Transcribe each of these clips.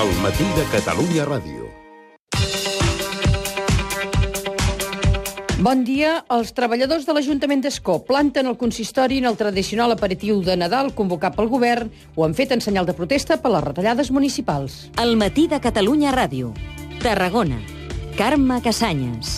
al matí de Catalunya Ràdio. Bon dia. Els treballadors de l'Ajuntament d'Ascó planten el consistori en el tradicional aperitiu de Nadal convocat pel govern. Ho han fet en senyal de protesta per les retallades municipals. El matí de Catalunya Ràdio. Tarragona. Carme Cassanyes.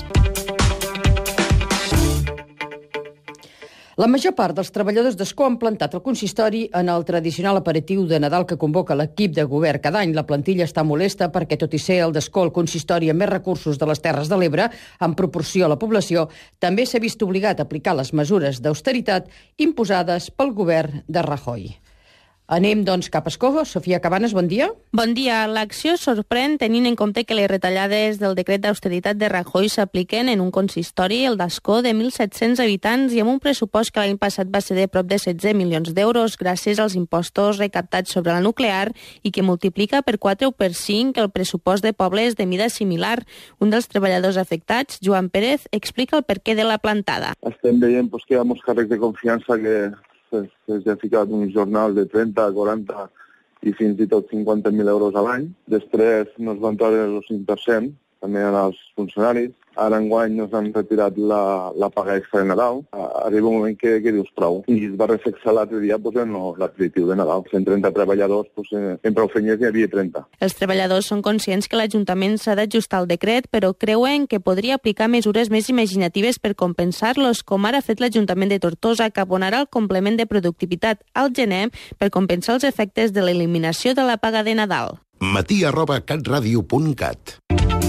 La major part dels treballadors d'Ascó han plantat el consistori en el tradicional aperitiu de Nadal que convoca l'equip de govern cada any. La plantilla està molesta perquè, tot i ser el d'Ascó el consistori amb més recursos de les Terres de l'Ebre, en proporció a la població, també s'ha vist obligat a aplicar les mesures d'austeritat imposades pel govern de Rajoy. Anem, doncs, cap a Ascó. Sofia Cabanes, bon dia. Bon dia. L'acció sorprèn tenint en compte que les retallades del decret d'austeritat de Rajoy s'apliquen en un consistori, el d'Ascó, de 1.700 habitants i amb un pressupost que l'any passat va ser de prop de 16 milions d'euros gràcies als impostos recaptats sobre la nuclear i que multiplica per 4 o per 5 el pressupost de pobles de mida similar. Un dels treballadors afectats, Joan Pérez, explica el perquè de la plantada. Estem veient que hi ha molts càrrecs de confiança que s'ha ficat un jornal de 30, 40 i fins i tot 50.000 euros a l'any. Després nos van treure el 5%, també als funcionaris. Ara enguany nos han retirat la paga extra de Nadal. Arriba un moment que dius prou. I es va reflexar l'altre dia en l'aperitiu de Nadal. 130 treballadors, en prou feines hi havia 30. Els treballadors són conscients que l'Ajuntament s'ha d'ajustar al decret, però creuen que podria aplicar mesures més imaginatives per compensar-los, com ara ha fet l'Ajuntament de Tortosa, que abonarà el complement de productivitat al gener per compensar els efectes de l'eliminació de la paga de Nadal. matí@catradio.cat.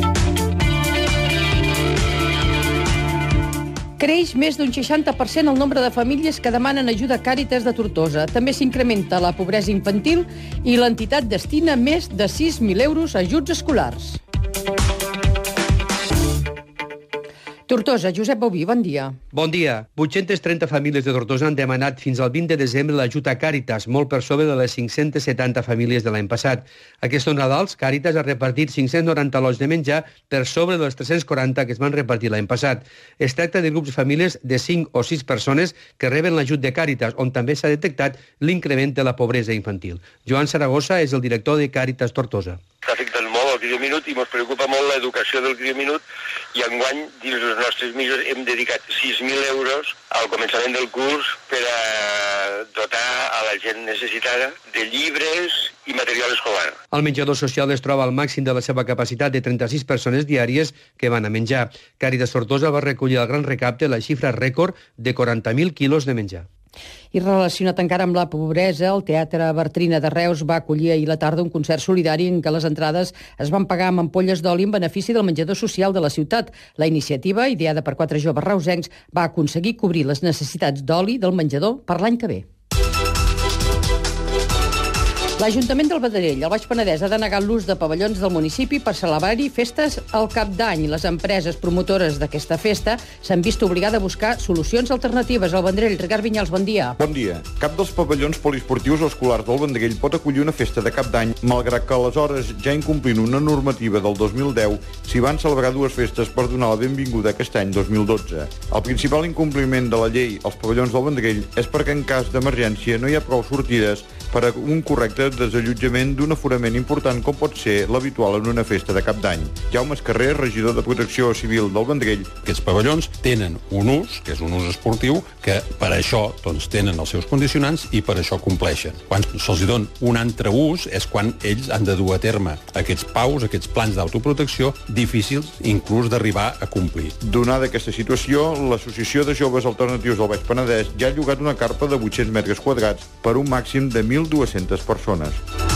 Creix més d'un 60% el nombre de famílies que demanen ajuda a Càritas de Tortosa. També s'incrementa la pobresa infantil i l'entitat destina més de 6.000 euros a ajuts escolars. Tortosa, Josep Bauví, bon dia. Bon dia. 830 famílies de Tortosa han demanat fins al 20 de desembre l'ajut a Càritas, molt per sobre de les 570 famílies de l'any passat. Aquests Nadals, Càritas ha repartit 590 lots de menjar per sobre de les 340 que es van repartir l'any passat. Es tracta de grups de famílies de 5 o 6 persones que reben l'ajut de Càritas, on també s'ha detectat l'increment de la pobresa infantil. Joan Saragossa és el director de Càritas Tortosa. S'afecten molt el Crio Minut i ens preocupa molt l'educació del Crio Minut i enguany, dins les nostres millors, hem dedicat 6.000 euros al començament del curs per a dotar a la gent necessitada de llibres i material escolar. El menjador social es troba al màxim de la seva capacitat de 36 persones diàries que van a menjar. Càritas Tortosa va recollir el gran recapte, la xifra rècord de 40.000 quilos de menjar. I relacionat encara amb la pobresa, el Teatre Bartrina de Reus va acollir ahir a la tarda un concert solidari en què les entrades es van pagar amb ampolles d'oli en benefici del menjador social de la ciutat. La iniciativa, ideada per 4 joves reusencs, va aconseguir cobrir les necessitats d'oli del menjador per l'any que ve. L'Ajuntament del Vendrell, al Baix Penedès, ha denegat l'ús de pavellons del municipi per celebrar-hi festes al Cap d'Any. Les empreses promotores d'aquesta festa s'han vist obligades a buscar solucions alternatives. Al Vendrell, Ricard Vinyals, bon dia. Bon dia. Cap dels pavellons poliesportius o escolars del Vendrell pot acollir una festa de Cap d'Any, malgrat que aleshores, ja incomplint una normativa del 2010, s'hi van celebrar 2 festes per donar la benvinguda aquest any 2012. El principal incompliment de la llei als pavellons del Vendrell és perquè en cas d'emergència no hi ha prou sortides per a un correcte desallotjament d'un aforament important com pot ser l'habitual en una festa de Cap d'Any. Jaume Escarrer, regidor de Protecció Civil del Vendrell. Aquests pavellons tenen un ús, que és un ús esportiu, que per això tenen els seus condicionants i per això compleixen. Quan se'ls dona un altre ús és quan ells han de dur a terme aquests paus, aquests plans d'autoprotecció difícils inclús d'arribar a complir. Donada aquesta situació, l'Associació de Joves Alternatius del Baix Penedès ja ha llogat una carpa de 800 metres quadrats per un màxim de 1.200 persones.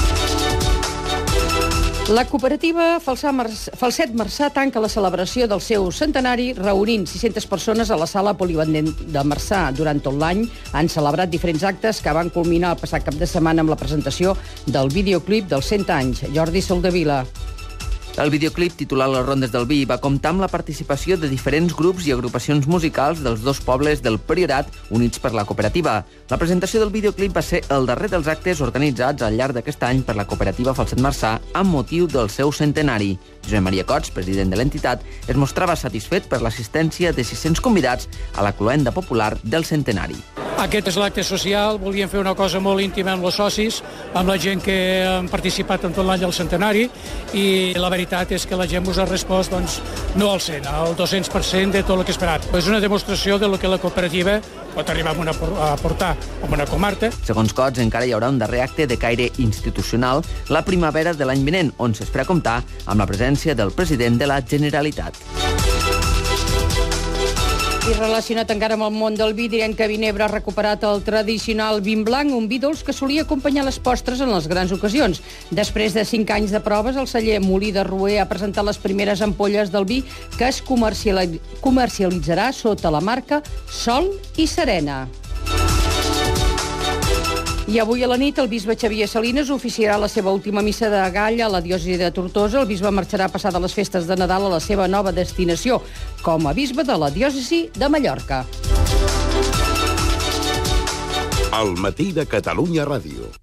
La cooperativa Falset Marçà tanca la celebració del seu centenari reunint 600 persones a la sala polivalent de Marçà. Durant tot l'any han celebrat diferents actes que van culminar el passat cap de setmana amb la presentació del videoclip dels 100 anys. Jordi Soldevila. El videoclip, titulat Les Rondes del Vi, va comptar amb la participació de diferents grups i agrupacions musicals dels 2 pobles del Priorat units per la cooperativa. La presentació del videoclip va ser el darrer dels actes organitzats al llarg d'aquest any per la cooperativa Falset Marçà amb motiu del seu centenari. Josep Maria Cots, president de l'entitat, es mostrava satisfet per l'assistència de 600 convidats a la cloenda popular del centenari. Aquest és l'acte social, volíem fer una cosa molt íntima amb els socis, amb la gent que han participat en tot l'any al centenari, i la veritat és que la gent us ha respost no al 100, al 200% de tot el que esperat. És una demostració de lo que la cooperativa pot arribar a aportar a una comarca. Segons Cots, encara hi haurà un darrer acte de caire institucional la primavera de l'any vinent, on s'espera comptar amb la presència del president de la Generalitat. I relacionat encara amb el món del vi, direm que Vinebre ha recuperat el tradicional vin blanc, un vi dolç que solia acompanyar les postres en les grans ocasions. Després de 5 anys de proves, el celler Molí de Roer ha presentat les primeres ampolles del vi que es comercialitzarà sota la marca Sol i Serena. I avui a la nit el bisbe Xavier Salines oficiarà la seva última missa de gall a la diòcesi de Tortosa. El bisbe marxarà a passar de les festes de Nadal a la seva nova destinació com a bisbe de la diòcesi de Mallorca. El matí de Catalunya Ràdio.